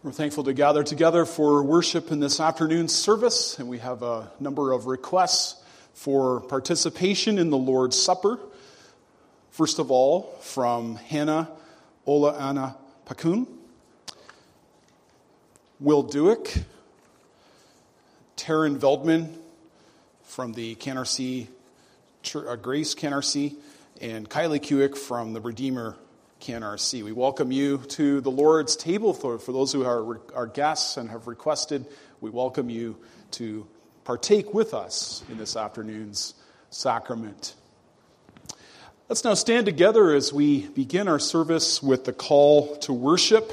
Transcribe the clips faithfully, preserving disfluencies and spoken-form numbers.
We're thankful to gather together for worship in this afternoon's service, and we have a number of requests for participation in the Lord's Supper. First of all, from Hannah Olaana Pakun, Will Duick, Taryn Veldman from the Canarsie, uh, Grace Canarsie, and Kylie Kuick from the Redeemer Canarsie. We welcome you to the Lord's table. For, for those who are our guests and have requested, we welcome you to partake with us in this afternoon's sacrament. Let's now stand together as we begin our service with the call to worship.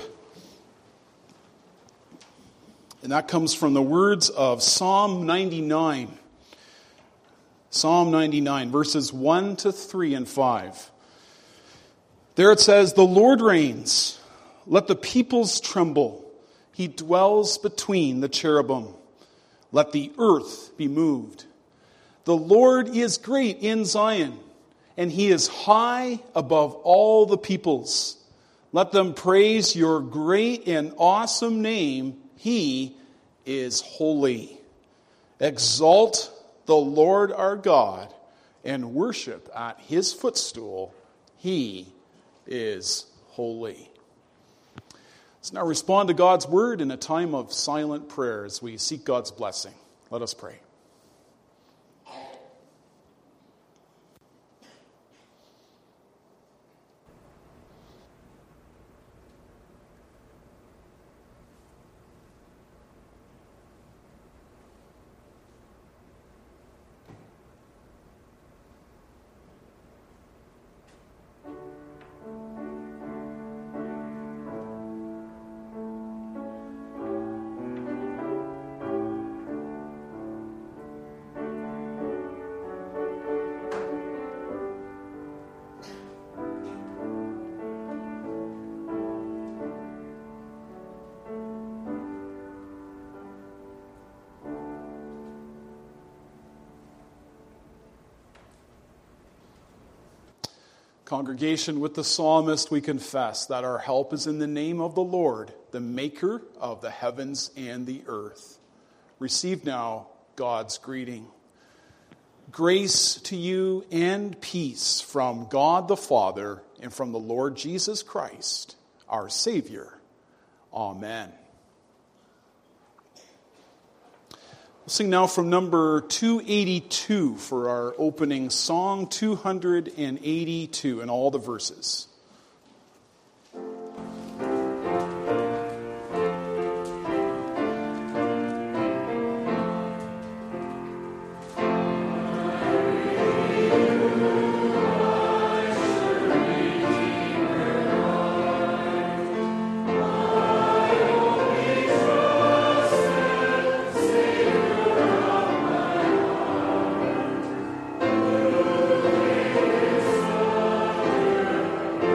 And that comes from the words of Psalm ninety-nine. Psalm ninety-nine, verses one to three and five. There it says, "The Lord reigns, let the peoples tremble. He dwells between the cherubim. Let the earth be moved. The Lord is great in Zion, and he is high above all the peoples. Let them praise your great and awesome name. He is holy. Exalt the Lord our God and worship at his footstool. He is holy." Let's now respond to God's word in a time of silent prayer as we seek God's blessing. Let us pray. Congregation, with the psalmist, we confess that our help is in the name of the Lord, the maker of the heavens and the earth. Receive now God's greeting. Grace to you and peace from God the Father and from the Lord Jesus Christ, our Savior. Amen. We'll sing now from number two eighty-two for our opening song, two eighty-two, in all the verses. Thank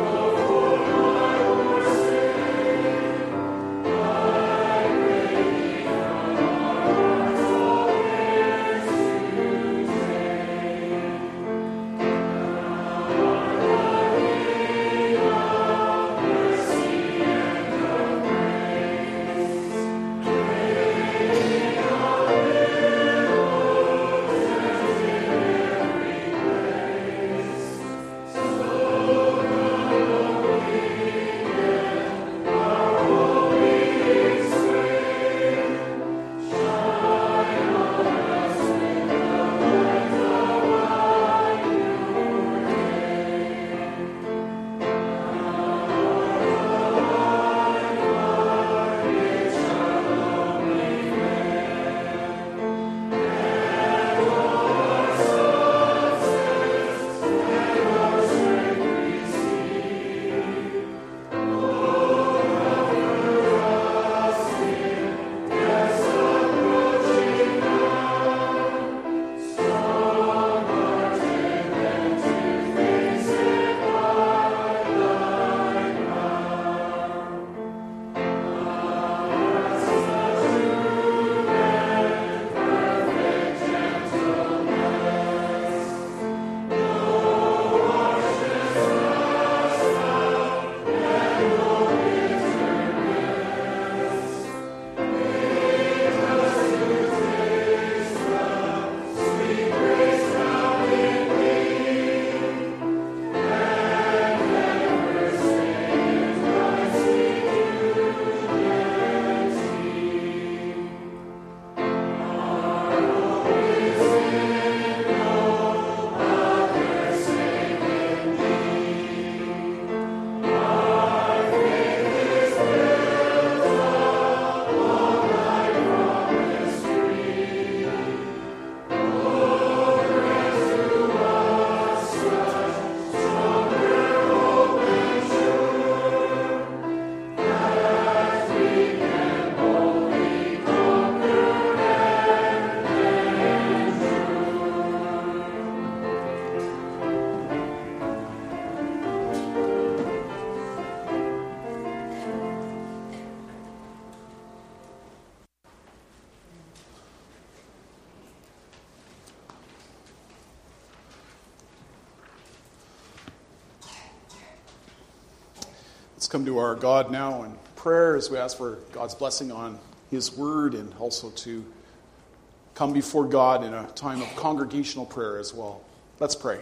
Let's come to our God now in prayer as we ask for God's blessing on His Word, and also to come before God in a time of congregational prayer as well. Let's pray.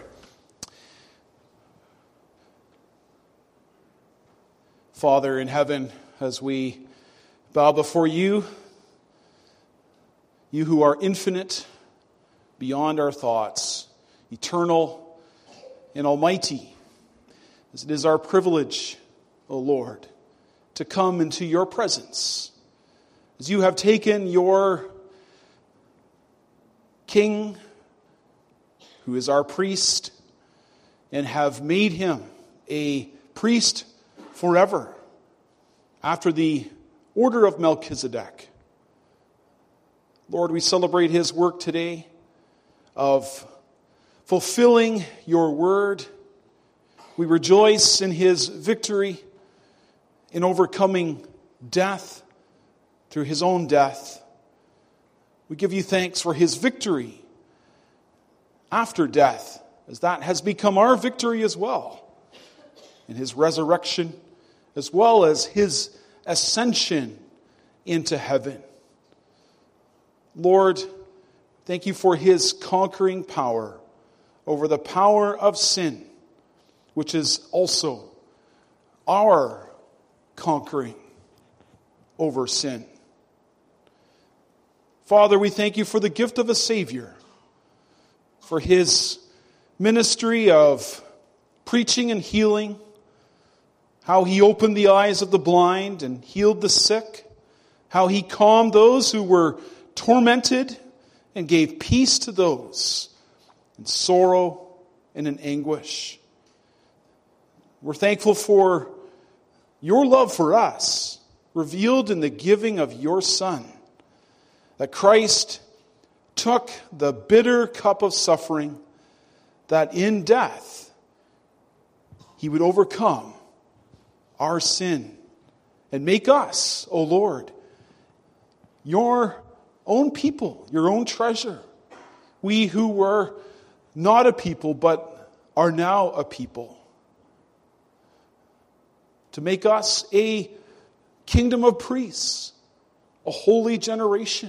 Father in heaven, as we bow before you, you who are infinite, beyond our thoughts, eternal and almighty, as it is our privilege, O Lord, to come into your presence, as you have taken your King, who is our priest, and have made him a priest forever, after the order of Melchizedek. Lord, we celebrate his work today of fulfilling your word. We rejoice in his victory in overcoming death through his own death. We give you thanks for his victory after death, as that has become our victory as well, in his resurrection, as well as his ascension into heaven. Lord, thank you for his conquering power over the power of sin, which is also our conquering over sin. Father, we thank you for the gift of a Savior, for his ministry of preaching and healing, how he opened the eyes of the blind and healed the sick, how he calmed those who were tormented and gave peace to those in sorrow and in anguish. We're thankful for your love for us, revealed in the giving of your Son, that Christ took the bitter cup of suffering, that in death he would overcome our sin and make us, O Lord, your own people, your own treasure. We who were not a people but are now a people. To make us a kingdom of priests, a holy generation.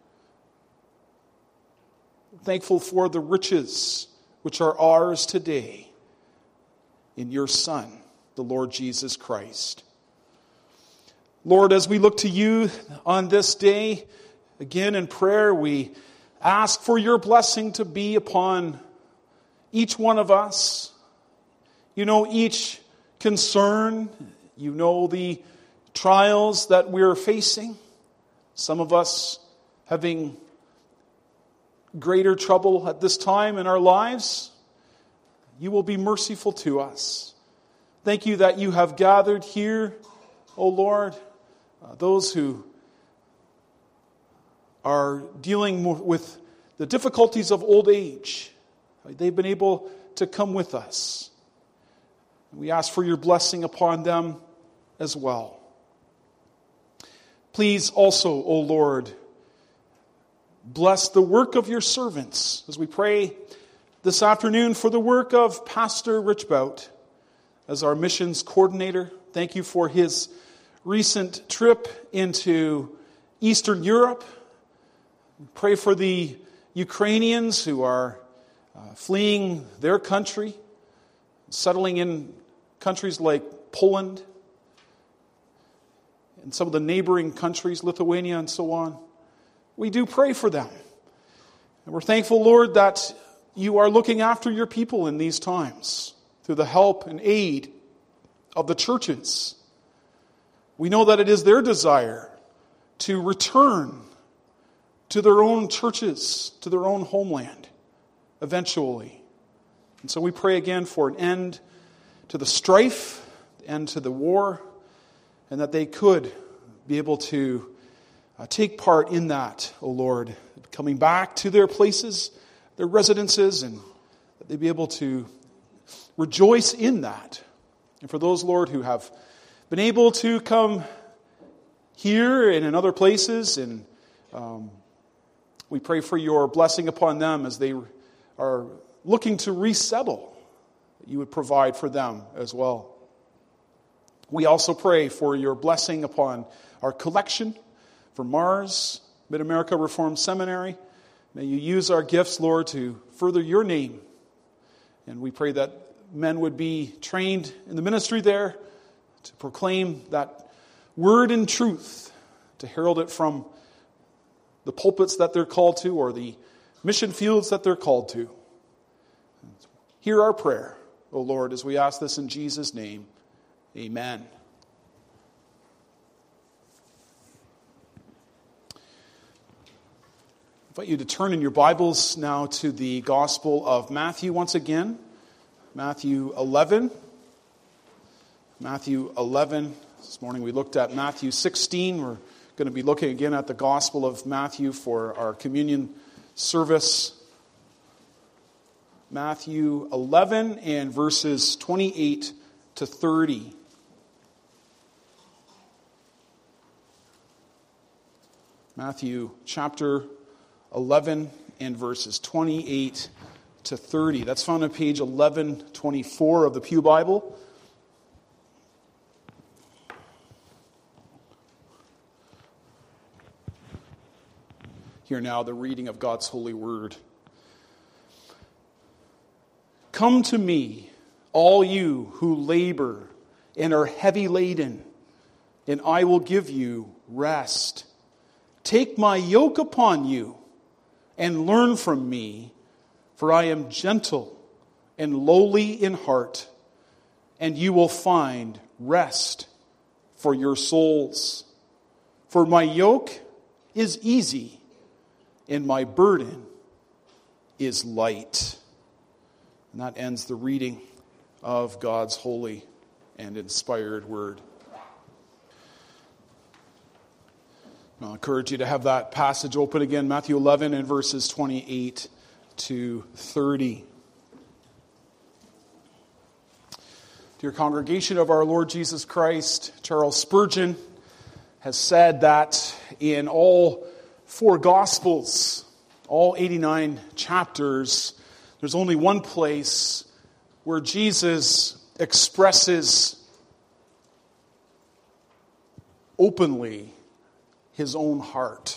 Thankful for the riches which are ours today in your Son, the Lord Jesus Christ. Lord, as we look to you on this day, again in prayer, we ask for your blessing to be upon each one of us. You know each concern, you know the trials that we're facing. Some of us having greater trouble at this time in our lives. You will be merciful to us. Thank you that you have gathered here, O Lord, uh, those who are dealing with the difficulties of old age. They've been able to come with us. We ask for your blessing upon them as well. Please also, O Lord, bless the work of your servants as we pray this afternoon for the work of Pastor Rich Bout as our missions coordinator. Thank you for his recent trip into Eastern Europe. Pray for the Ukrainians who are uh, fleeing their country, settling in countries like Poland and some of the neighboring countries, Lithuania and so on. We do pray for them. And we're thankful, Lord, that you are looking after your people in these times through the help and aid of the churches. We know that it is their desire to return to their own churches, to their own homeland, eventually. And so we pray again for an end to the strife, end to the war, and that they could be able to uh, take part in that, O Lord, coming back to their places, their residences, and that they be able to rejoice in that. And for those, Lord, who have been able to come here and in other places, and um, we pray for your blessing upon them as they are looking to resettle, that you would provide for them as well. We also pray for your blessing upon our collection for Mars, Mid-America Reformed Seminary. May you use our gifts, Lord, to further your name. And we pray that men would be trained in the ministry there to proclaim that word in truth, to herald it from the pulpits that they're called to or the mission fields that they're called to. Hear our prayer, O Lord, as we ask this in Jesus' name. Amen. I invite you to turn in your Bibles now to the Gospel of Matthew once again. Matthew eleven. Matthew eleven. This morning we looked at Matthew sixteen. We're going to be looking again at the Gospel of Matthew for our communion service. Matthew eleven and verses twenty-eight to thirty. Matthew chapter eleven and verses twenty-eight to thirty. That's found on page eleven twenty-four of the Pew Bible. Hear now the reading of God's holy word. Come to me, all you who labor and are heavy laden, and I will give you rest. Take my yoke upon you and learn from me, for I am gentle and lowly in heart, and you will find rest for your souls. For my yoke is easy, and my burden is light. And that ends the reading of God's holy and inspired word. I'll encourage you to have that passage open again, Matthew eleven and verses twenty-eight to thirty. Dear congregation of our Lord Jesus Christ, Charles Spurgeon has said that in all four Gospels, all eighty-nine chapters, there's only one place where Jesus expresses openly his own heart.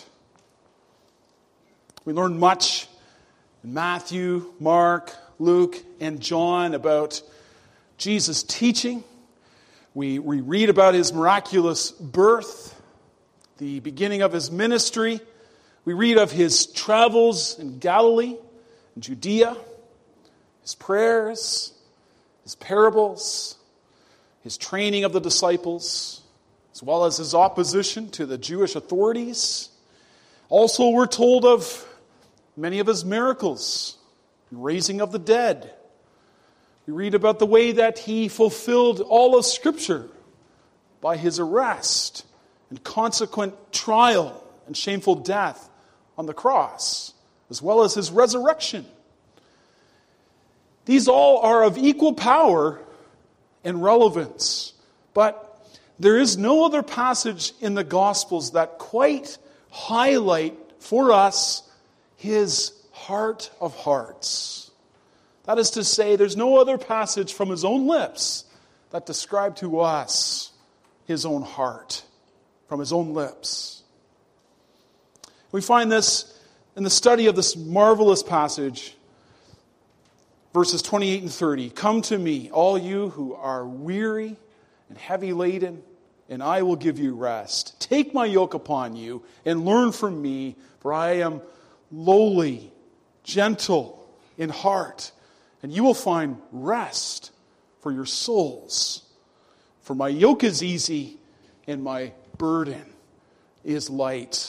We learn much in Matthew, Mark, Luke, and John about Jesus' teaching. We, we read about his miraculous birth, the beginning of his ministry. We read of his travels in Galilee and Judea, his prayers, his parables, his training of the disciples, as well as his opposition to the Jewish authorities. Also, we're told of many of his miracles, raising of the dead. We read about the way that he fulfilled all of Scripture by his arrest and consequent trial and shameful death on the cross, as well as his resurrection. These all are of equal power and relevance, but there is no other passage in the Gospels that quite highlight for us his heart of hearts. That is to say, there's no other passage from his own lips that describe to us his own heart from his own lips. We find this in the study of this marvelous passage, verses twenty-eight and thirty. Come to me, all you who are weary and heavy laden, and I will give you rest. Take my yoke upon you and learn from me, for I am lowly, gentle in heart, and you will find rest for your souls. For my yoke is easy and my burden is light.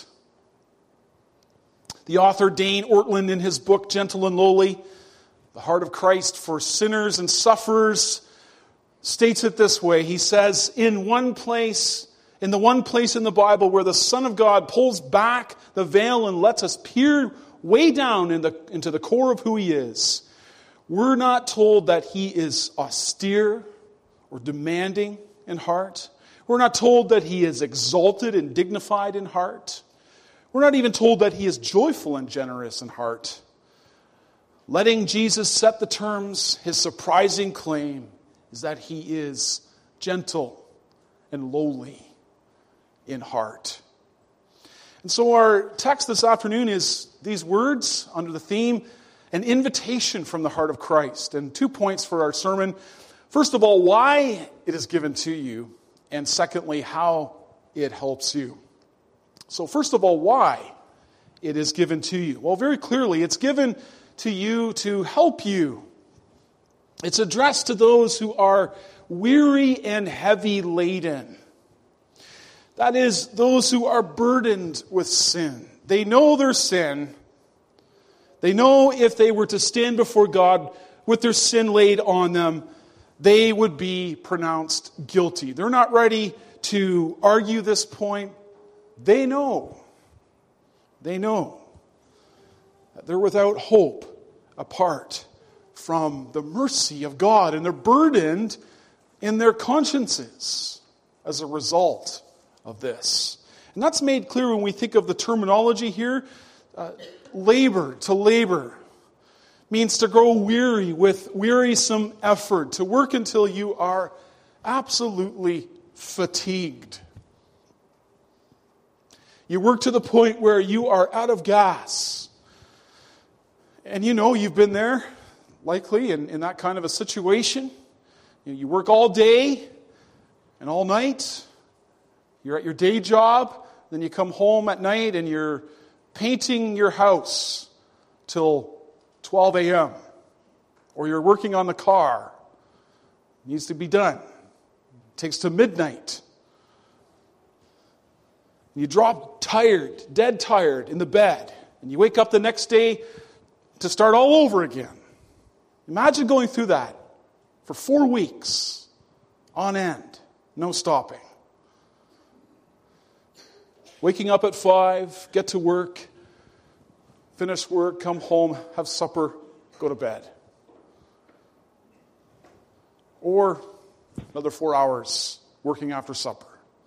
The author Dane Ortland, in his book Gentle and Lowly, The Heart of Christ for Sinners and Sufferers, states it this way. He says, in one place, in the one place in the Bible where the Son of God pulls back the veil and lets us peer way down in the, into the core of who he is, we're not told that he is austere or demanding in heart. We're not told that he is exalted and dignified in heart. We're not even told that he is joyful and generous in heart. Letting Jesus set the terms, his surprising claim is that he is gentle and lowly in heart. And so our text this afternoon is these words under the theme, an invitation from the heart of Christ. And two points for our sermon. First of all, why it is given to you. And secondly, how it helps you. So first of all, why it is given to you. Well, very clearly, it's given to you to help you. It's addressed to those who are weary and heavy laden. That is, those who are burdened with sin. They know their sin. They know if they were to stand before God with their sin laid on them, they would be pronounced guilty. They're not ready to argue this point. They know. They know that they're without hope apart from the mercy of God, and they're burdened in their consciences as a result of this. And that's made clear when we think of the terminology here. Uh, labor, to labor, means to grow weary with wearisome effort, to work until you are absolutely fatigued. You work to the point where you are out of gas. And you know, you've been there, likely, in, in that kind of a situation. You know, you work all day and all night. You're at your day job. Then you come home at night and you're painting your house till twelve a.m. Or you're working on the car. It needs to be done. It takes to midnight. You drop tired, dead tired in the bed. And you wake up the next day to start all over again. Imagine going through that for four weeks on end. No stopping. Waking up at five, get to work, finish work, come home, have supper, go to bed. Or another four hours working after supper.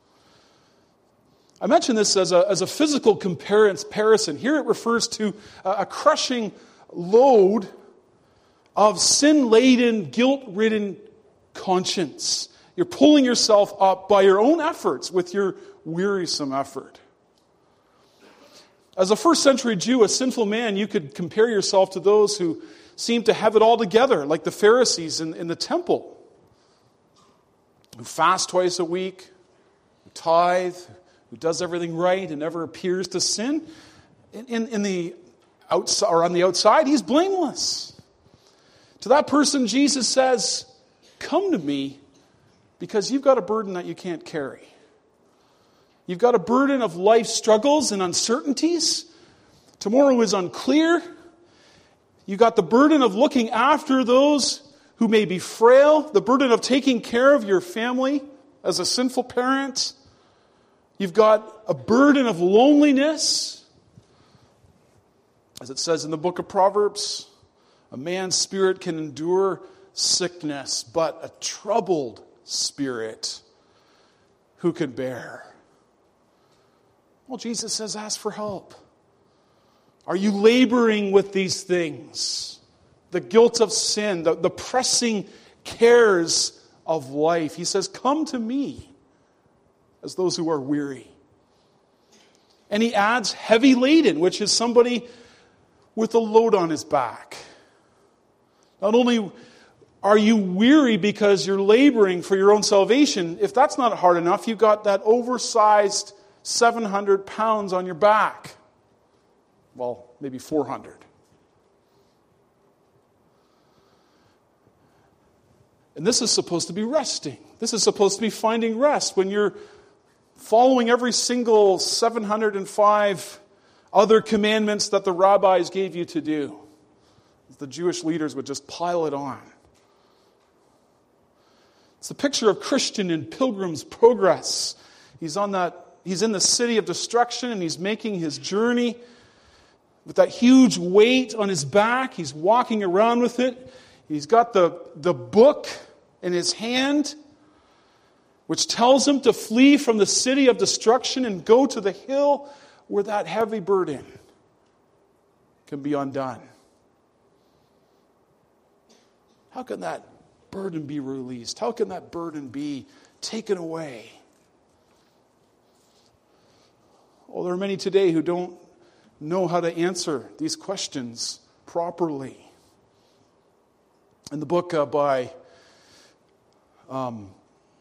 I mention this as a, as a physical comparison. Here it refers to a, a crushing load of sin-laden, guilt-ridden conscience. You're pulling yourself up by your own efforts with your wearisome effort. As a first century Jew, a sinful man, you could compare yourself to those who seem to have it all together, like the Pharisees in, in the temple, who fast twice a week, who tithe, who does everything right and never appears to sin. In, in, in the outside, or on the outside, he's blameless. To that person, Jesus says, "Come to me, because you've got a burden that you can't carry. You've got a burden of life struggles and uncertainties. Tomorrow is unclear. You've got the burden of looking after those who may be frail, the burden of taking care of your family as a sinful parent. You've got a burden of loneliness. As it says in the book of Proverbs, a man's spirit can endure sickness, but a troubled spirit who can bear?" Well, Jesus says, ask for help. Are you laboring with these things? The guilt of sin, the, the pressing cares of life. He says, come to me as those who are weary. And he adds heavy laden, which is somebody with a load on his back. Not only are you weary because you're laboring for your own salvation, if that's not hard enough, you've got that oversized seven hundred pounds on your back. Well, maybe four hundred. And this is supposed to be resting. This is supposed to be finding rest when you're following every single seven hundred five other commandments that the rabbis gave you to do. The Jewish leaders would just pile it on. It's a picture of Christian in Pilgrim's Progress. He's on that, he's in the city of destruction and he's making his journey with that huge weight on his back. He's walking around with it. He's got the, the book in his hand, which tells him to flee from the city of destruction and go to the hill where that heavy burden can be undone. How can that burden be released? How can that burden be taken away? Well, there are many today who don't know how to answer these questions properly. In the book uh, by um,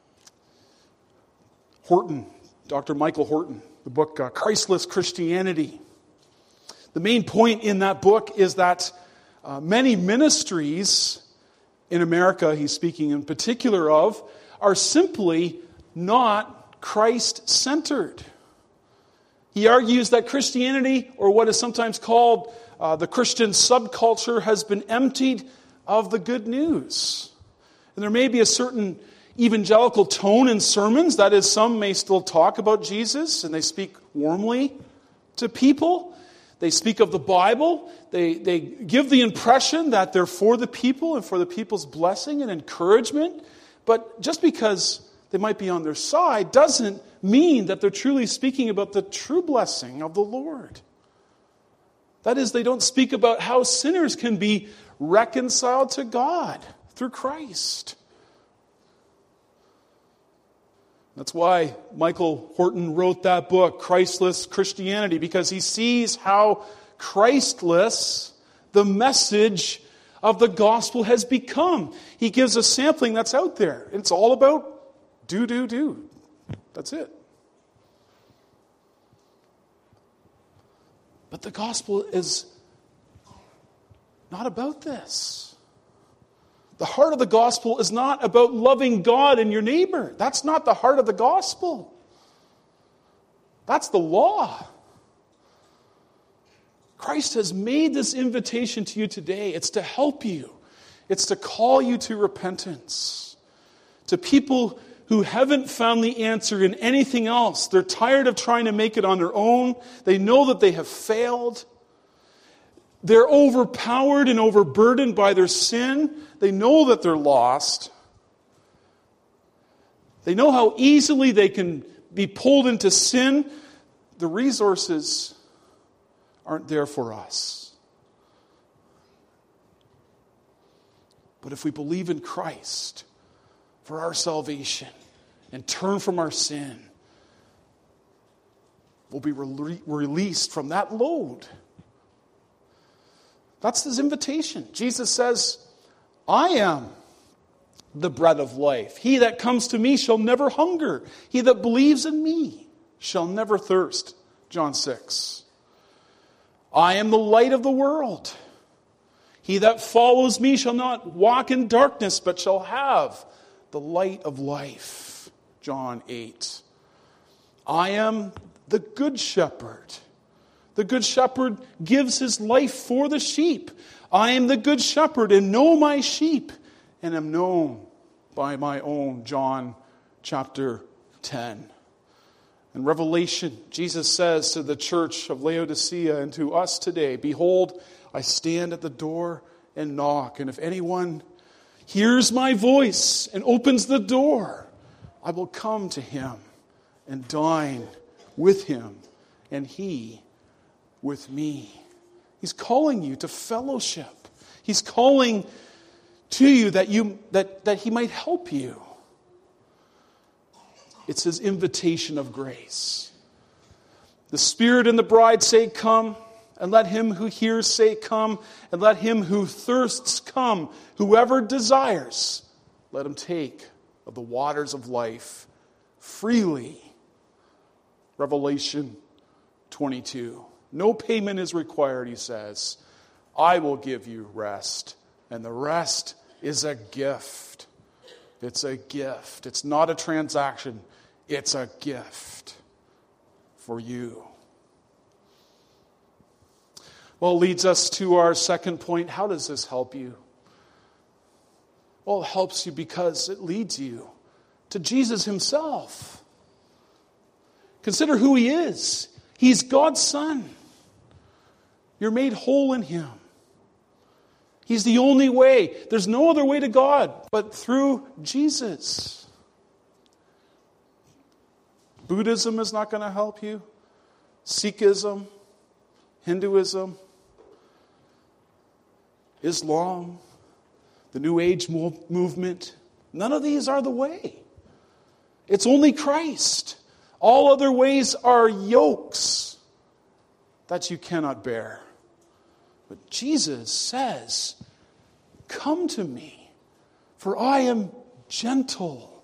Horton, Doctor Michael Horton, the book uh, Christless Christianity, the main point in that book is that uh, many ministries in America, he's speaking in particular of, are simply not Christ-centered. He argues that Christianity, or what is sometimes called uh, the Christian subculture, has been emptied of the good news. And there may be a certain evangelical tone in sermons. That is, some may still talk about Jesus, and they speak warmly to people. They speak of the Bible. They, they give the impression that they're for the people and for the people's blessing and encouragement. But just because they might be on their side doesn't mean that they're truly speaking about the true blessing of the Lord. That is, they don't speak about how sinners can be reconciled to God through Christ. That's why Michael Horton wrote that book, Christless Christianity, because he sees how Christless the message of the gospel has become. He gives a sampling that's out there. It's all about do, do, do. That's it. But the gospel is not about this. The heart of the gospel is not about loving God and your neighbor. That's not the heart of the gospel. That's the law. Christ has made this invitation to you today. It's to help you. It's to call you to repentance. To people who haven't found the answer in anything else. They're tired of trying to make it on their own. They know that they have failed. They're overpowered and overburdened by their sin. They know that they're lost. They know how easily they can be pulled into sin. The resources aren't there for us. But if we believe in Christ for our salvation and turn from our sin, we'll be re- released from that load. That's his invitation. Jesus says, I am the bread of life. He that comes to me shall never hunger. He that believes in me shall never thirst. John six. I am the light of the world. He that follows me shall not walk in darkness, but shall have the light of life. John eight. I am the good shepherd. The good shepherd gives his life for the sheep. I am the good shepherd and know my sheep and am known by my own. John chapter ten. In Revelation, Jesus says to the church of Laodicea and to us today, behold, I stand at the door and knock. And if anyone hears my voice and opens the door, I will come to him and dine with him and he with me. He's calling you to fellowship. He's calling to you that you that, that he might help you. It's his invitation of grace. The Spirit and the bride say, come, and let him who hears say, come, and let him who thirsts come. Whoever desires, let him take of the waters of life freely. Revelation twenty-two. No payment is required, he says. I will give you rest. And the rest is a gift. It's a gift. It's not a transaction. It's a gift for you. Well, it leads us to our second point. How does this help you? Well, it helps you because it leads you to Jesus himself. Consider who he is. He's God's Son. You're made whole in him. He's the only way. There's no other way to God but through Jesus. Buddhism is not going to help you. Sikhism, Hinduism, Islam, the New Age movement. None of these are the way. It's only Christ. All other ways are yokes that you cannot bear. But Jesus says, come to me, for I am gentle.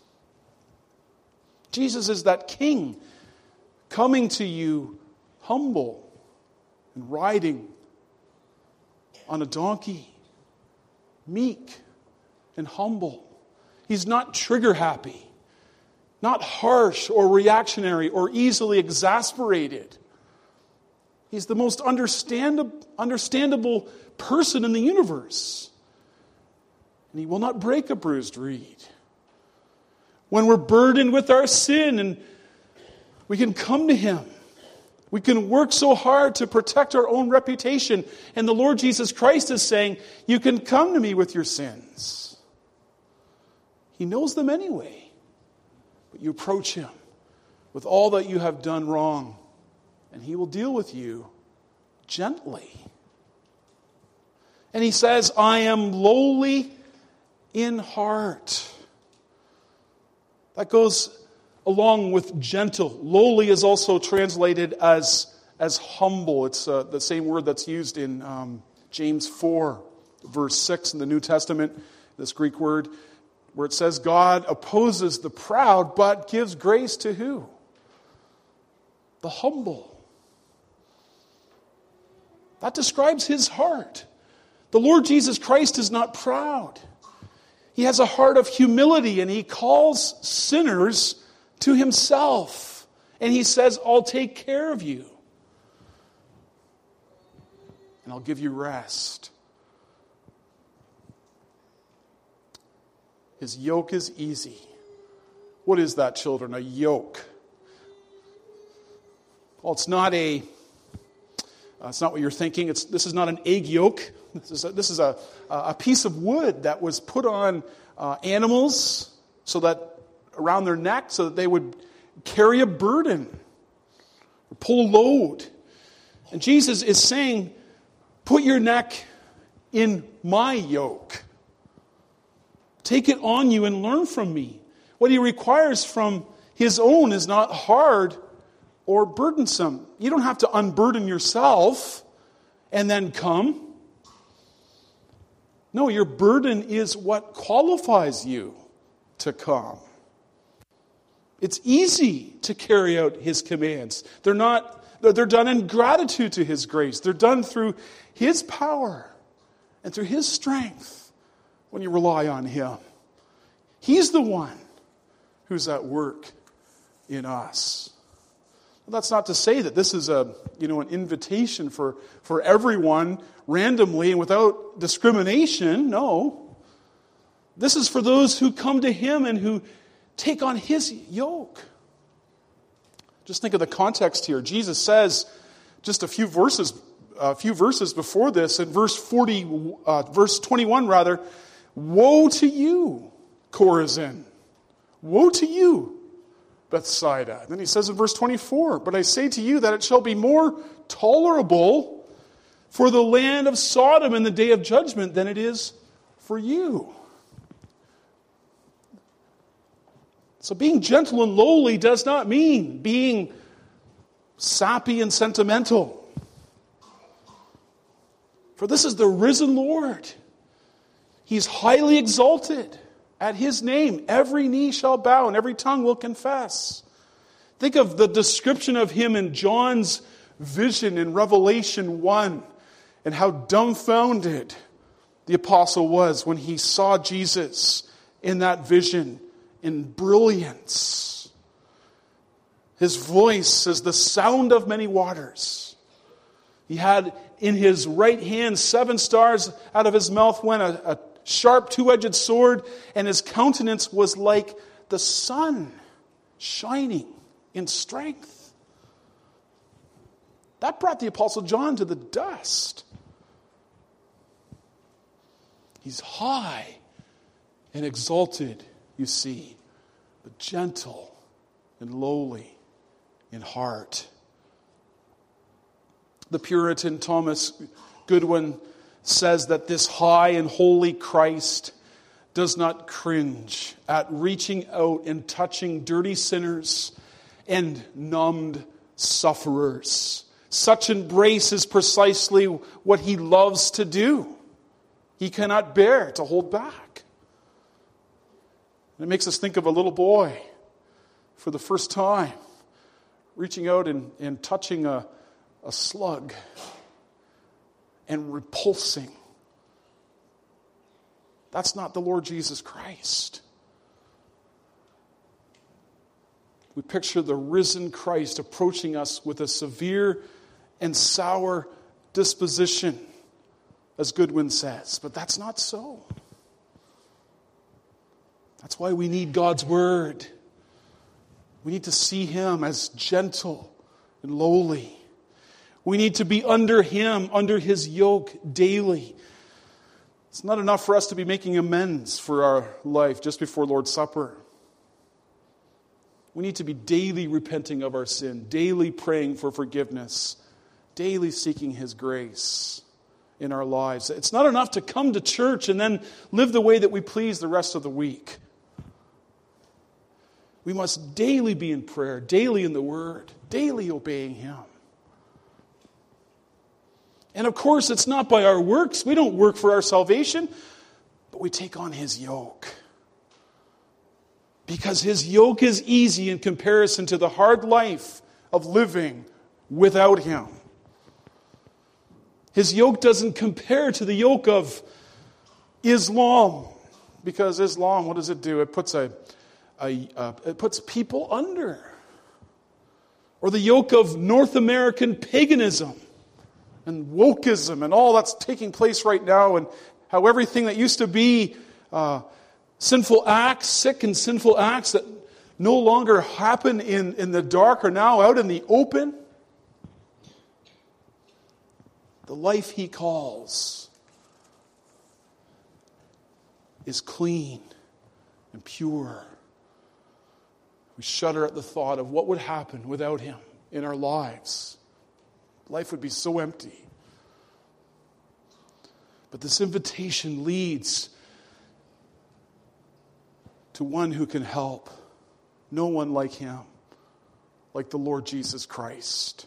Jesus is that king coming to you humble and riding on a donkey, meek and humble. He's not trigger happy, not harsh or reactionary or easily exasperated. He's the most understandable, understandable person in the universe. And he will not break a bruised reed. When we're burdened with our sin and we can come to him. We can work so hard to protect our own reputation. And the Lord Jesus Christ is saying, you can come to me with your sins. He knows them anyway. But you approach him with all that you have done wrong. And he will deal with you gently. And he says, I am lowly in heart. That goes along with gentle. Lowly is also translated as, as humble. It's uh, the same word that's used in um, James four, verse six in the New Testament, this Greek word, where it says, God opposes the proud, but gives grace to who? The humble. That describes his heart. The Lord Jesus Christ is not proud. He has a heart of humility, and he calls sinners to himself. And he says, I'll take care of you. And I'll give you rest. His yoke is easy. What is that, children? A yoke. Well, it's not a, uh, it's not what you're thinking. It's, this is not an egg yolk. This is a, this is a, a piece of wood that was put on uh, animals so that around their neck so that they would carry a burden, pull a load. And Jesus is saying, put your neck in my yoke. Take it on you and learn from me. What he requires from his own is not hard or burdensome. You don't have to unburden yourself and then come. No, your burden is what qualifies you to come. It's easy to carry out his commands. They're not, they're done in gratitude to his grace. They're done through his power and through his strength when you rely on him. He's the one who's at work in us. Well, that's not to say that this is a, you know, an invitation for, for everyone randomly and without discrimination. No. This is for those who come to him and who take on his yoke. Just think of the context here. Jesus says, just a few verses, a few verses before this, in verse forty, uh, verse twenty-one rather, woe to you, Chorazin! Woe to you, Bethsaida! And then he says in verse twenty-four, but I say to you that it shall be more tolerable for the land of Sodom in the day of judgment than it is for you. So being gentle and lowly does not mean being sappy and sentimental. For this is the risen Lord. He's highly exalted. At his name, every knee shall bow and every tongue will confess. Think of the description of him in John's vision in Revelation one and how dumbfounded the apostle was when he saw Jesus in that vision. In brilliance. His voice is the sound of many waters. He had in his right hand seven stars, out of his mouth went a, a sharp two-edged sword, and his countenance was like the sun shining in strength. That brought the Apostle John to the dust. He's high and exalted, you see, but gentle and lowly in heart. The Puritan Thomas Goodwin says that this high and holy Christ does not cringe at reaching out and touching dirty sinners and numbed sufferers. Such embrace is precisely what he loves to do. He cannot bear to hold back. It makes us think of a little boy for the first time reaching out and, and touching a, a slug and repulsing. That's not the Lord Jesus Christ. We picture the risen Christ approaching us with a severe and sour disposition, as Goodwin says. But that's not so. That's why we need God's Word. We need to see Him as gentle and lowly. We need to be under Him, under His yoke daily. It's not enough for us to be making amends for our life just before Lord's Supper. We need to be daily repenting of our sin, daily praying for forgiveness, daily seeking His grace in our lives. It's not enough to come to church and then live the way that we please the rest of the week. We must daily be in prayer, daily in the Word, daily obeying Him. And of course, it's not by our works. We don't work for our salvation, but we take on His yoke. Because His yoke is easy in comparison to the hard life of living without Him. His yoke doesn't compare to the yoke of Islam. Because Islam, what does it do? It puts a, a, a it puts people under. Or the yoke of North American paganism and wokeism and all that's taking place right now, and how everything that used to be uh, sinful acts, sick and sinful acts that no longer happen in, in the dark are now out in the open. The life He calls is clean and pure. We shudder at the thought of what would happen without Him in our lives. Life would be so empty. But this invitation leads to one who can help. No one like Him, like the Lord Jesus Christ.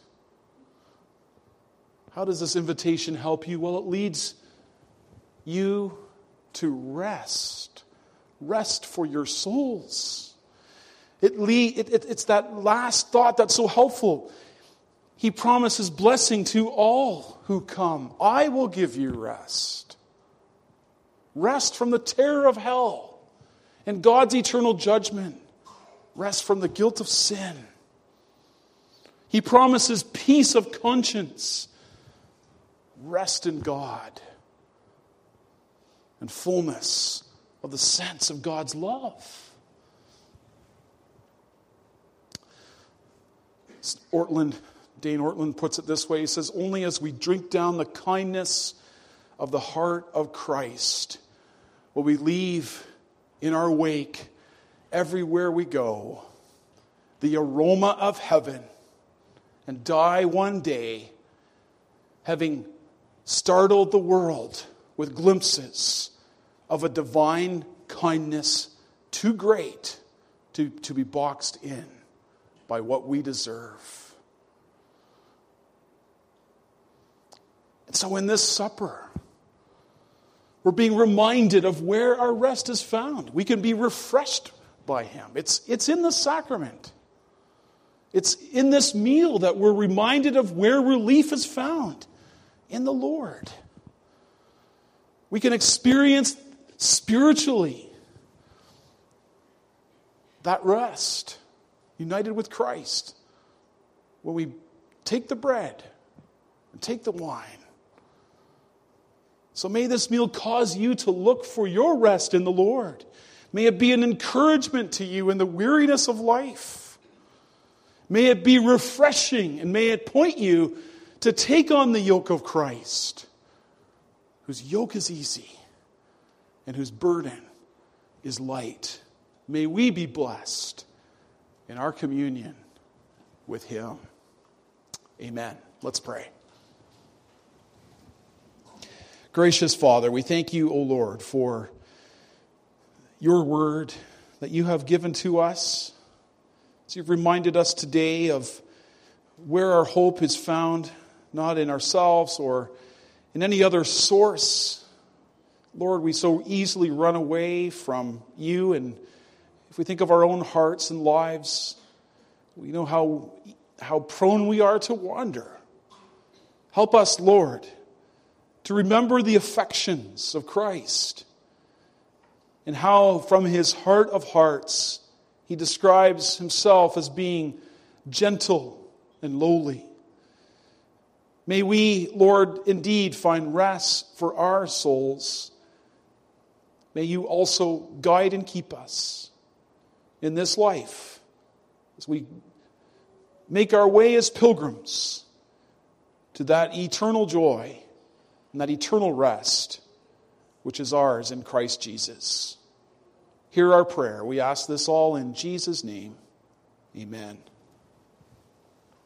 How does this invitation help you? Well, it leads you to rest. Rest for your souls. It, lead, it, it It's that last thought that's so helpful. He promises blessing to all who come. I will give you rest. Rest from the terror of hell and God's eternal judgment. Rest from the guilt of sin. He promises peace of conscience. Rest in God. And fullness of the sense of God's love. Ortland Dane Ortland puts it this way. He says, only as we drink down the kindness of the heart of Christ will we leave in our wake, everywhere we go, the aroma of heaven, and die one day having startled the world with glimpses of a divine kindness too great to, to be boxed in by what we deserve. And so in this supper, we're being reminded of where our rest is found. We can be refreshed by Him. It's, it's in the sacrament. It's in this meal that we're reminded of where relief is found. In the Lord. We can experience spiritually that rest, united with Christ, when we take the bread and take the wine. So may this meal cause you to look for your rest in the Lord. May it be an encouragement to you in the weariness of life. May it be refreshing, and may it point you to take on the yoke of Christ, whose yoke is easy and whose burden is light. May we be blessed in our communion with Him. Amen. Let's pray. Gracious Father, we thank you, O Lord, for your word that you have given to us. As you've reminded us today of where our hope is found, not in ourselves or in any other source. Lord, we so easily run away from you, and if we think of our own hearts and lives, we know how, how prone we are to wander. Help us, Lord, to remember the affections of Christ and how from his heart of hearts he describes himself as being gentle and lowly. May we, Lord, indeed find rest for our souls. May you also guide and keep us in this life as we make our way as pilgrims to that eternal joy and that eternal rest which is ours in Christ Jesus. Hear our prayer. We ask this all in Jesus' name. Amen.